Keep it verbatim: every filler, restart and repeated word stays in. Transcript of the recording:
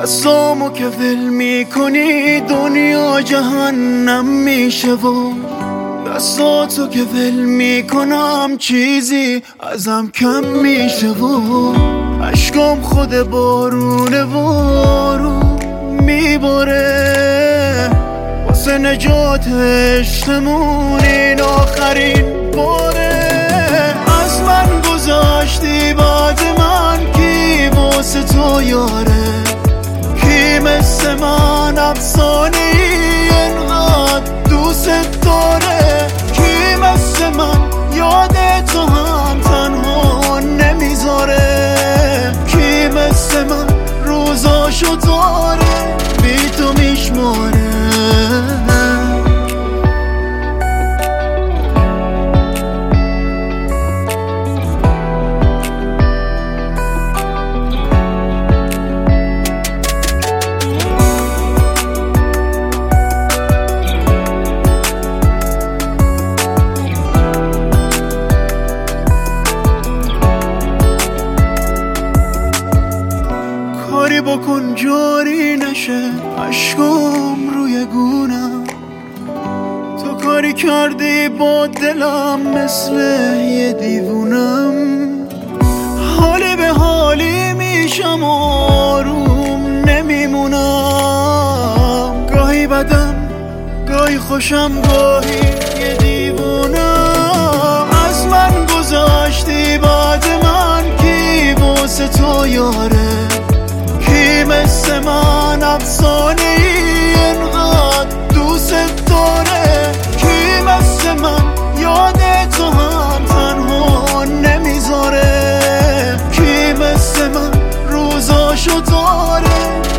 دستامو که ول میکنی دنیا جهنم میشه و دستاتو که ول میکنم چیزی ازم کم میشه و عشقم خود بارونه بارون میباره واسه نجات عشقمون این آخرین باره. از من گذاشتی بعد من کی واسه تو یاره، کی مثل من افسانه ای انقدر دوست داره، کی مثل من یاد تو هم تنها نمیذاره، کی مثل من روزاشو داره بی تو میشماره. کاری بکن جاری نشه عشقم روی گونم، تو کاری کردی با دلم مثل یه دیوونم، حالی به حالی میشم آروم نمیمونم، گاهی بدم گاهی خوشم گاهی یه دیوونم. از من گذاشتی بعد من کی واسه تو یاره، کی مثل من افسانه ای انقدر دوست داره، کی مثل من یاد تو هم تنها نمیذاره، کی مثل من روزاشو داره